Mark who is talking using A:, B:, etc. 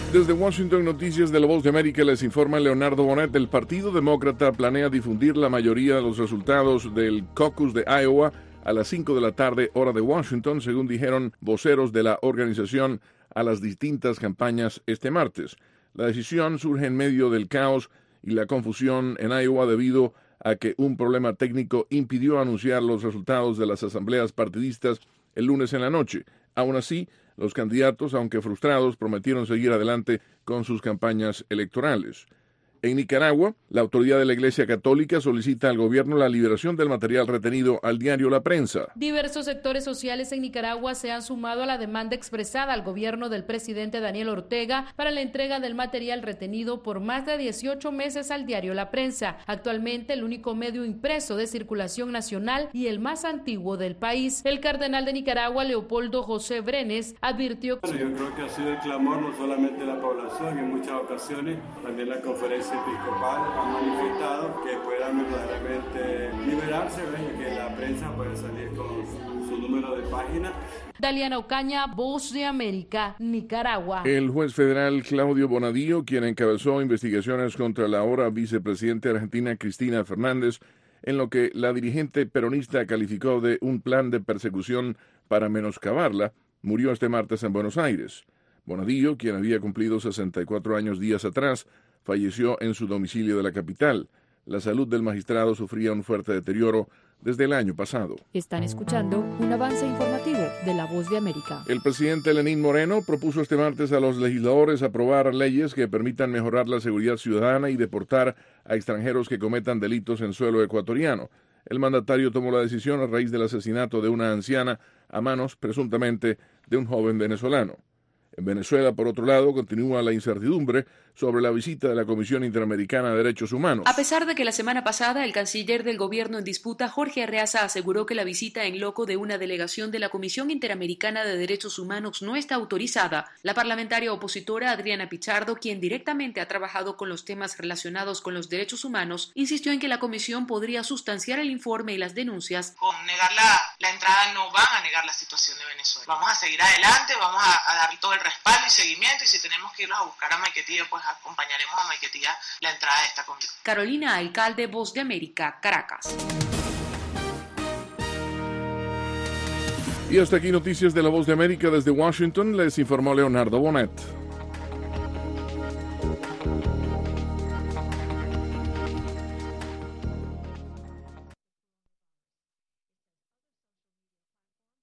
A: Desde Washington, Noticias de la Voz de América, les informa Leonardo Bonet. El Partido Demócrata planea difundir la mayoría de los resultados del caucus de Iowa a las 5 de la tarde, hora de Washington, según dijeron voceros de la organización a las distintas campañas este martes. La decisión surge en medio del caos y la confusión en Iowa debido a que un problema técnico impidió anunciar los resultados de las asambleas partidistas el lunes en la noche. Aún así, los candidatos, aunque frustrados, prometieron seguir adelante con sus campañas electorales. En Nicaragua, la autoridad de la Iglesia Católica solicita al gobierno la liberación del material retenido al diario La Prensa.
B: Diversos sectores sociales en Nicaragua se han sumado a la demanda expresada al gobierno del presidente Daniel Ortega para la entrega del material retenido por más de 18 meses al diario La Prensa, actualmente el único medio impreso de circulación nacional y el más antiguo del país. El cardenal de Nicaragua, Leopoldo José Brenes, advirtió:
C: yo creo que ha sido el clamor no solamente de la población, en muchas ocasiones también la conferencia episcopal ha manifestado que puedan verdaderamente liberarse, que la prensa pueda salir con su número de páginas.
B: Daliana Ocaña, Voz de América, Nicaragua.
A: El juez federal Claudio Bonadío, quien encabezó investigaciones contra la ahora vicepresidenta argentina Cristina Fernández, en lo que la dirigente peronista calificó de un plan de persecución para menoscabarla, murió este martes en Buenos Aires. Bonadío, quien había cumplido 64 años días atrás, falleció en su domicilio de la capital. La salud del magistrado sufría un fuerte deterioro desde el año pasado.
D: Están escuchando un avance informativo de La Voz de América.
A: El presidente Lenín Moreno propuso este martes a los legisladores aprobar leyes que permitan mejorar la seguridad ciudadana y deportar a extranjeros que cometan delitos en suelo ecuatoriano. El mandatario tomó la decisión a raíz del asesinato de una anciana a manos, presuntamente, de un joven venezolano. En Venezuela, por otro lado, continúa la incertidumbre sobre la visita de la Comisión Interamericana de Derechos Humanos.
E: A pesar de que la semana pasada el canciller del gobierno en disputa, Jorge Arreaza, aseguró que la visita en loco de una delegación de la Comisión Interamericana de Derechos Humanos no está autorizada, la parlamentaria opositora Adriana Pichardo, quien directamente ha trabajado con los temas relacionados con los derechos humanos, insistió en que la comisión podría sustanciar el informe y las denuncias.
F: Con negar la entrada no van a negar la situación de Venezuela. Vamos a seguir adelante, vamos a dar todo el respaldo y seguimiento, y si tenemos que irlos a buscar a Maiquetía, pues acompañaremos a Maiquetía la entrada de esta comisión.
E: Carolina Alcalde, Voz de América, Caracas.
A: Y hasta aquí Noticias de la Voz de América desde Washington, les informó Leonardo Bonet.